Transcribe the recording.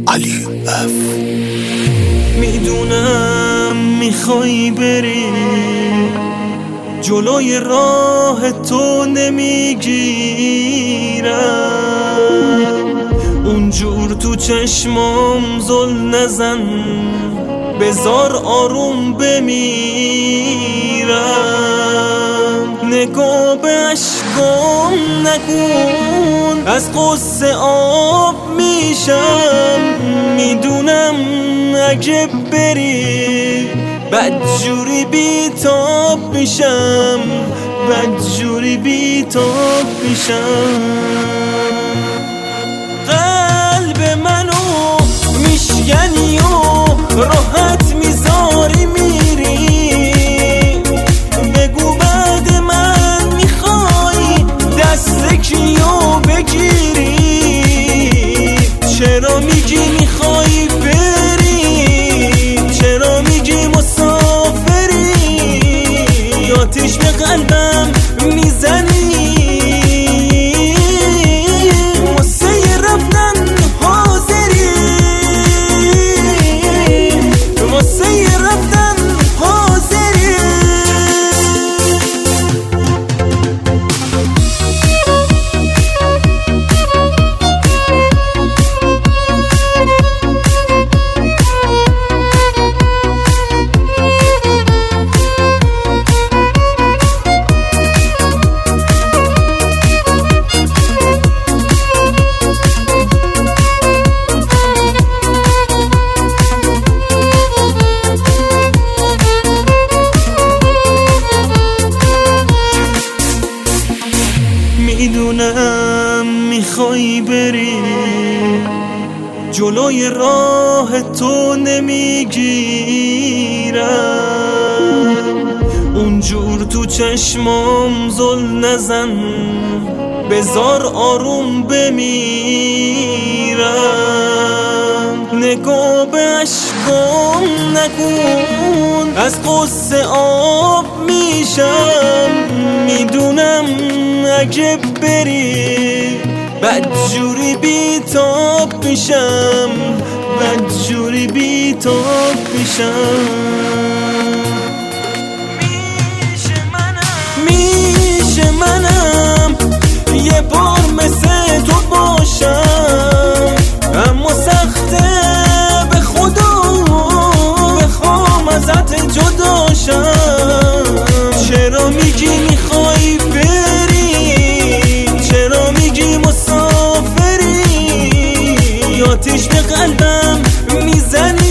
علی اف. میدونم میخوای بری، جلوی راه تو نمیگیرم، اونجور تو چشمام زل نزن، بذار آروم بمیرم. نگاه به اشکام نکن، از قصه آب میشم. میدونم اگه بری بدجوری بیتاب میشم، بدجوری بیتاب میشم. قلب منو میشکنی و راحت میذاری میری، بگو بعد من میخوای دست کیو بگیری. چرا میگی میخوای بری، چرا میگی مسافری، آتیش به قلبم میزنی. واسه رفتن حاضری، واسه رفتن حاضری. میدونم میخوای بری، جلوی راه تو نمیگیرم، اونجور تو چشمام زل نزن، بذار آروم بمیرم. نگاه به اشکام نکن، از قصه آب میشم. میدونم اگه بری بدجوری بیتاب میشم، بدجوری بیتاب میشم. میشه منم یه بار مثل تو باشم، اما سخته به خدا بخوام ازت جداشم. چرا میگی میخوای بری، چرا میگی مسافری، آتیش به قلبم میزنی.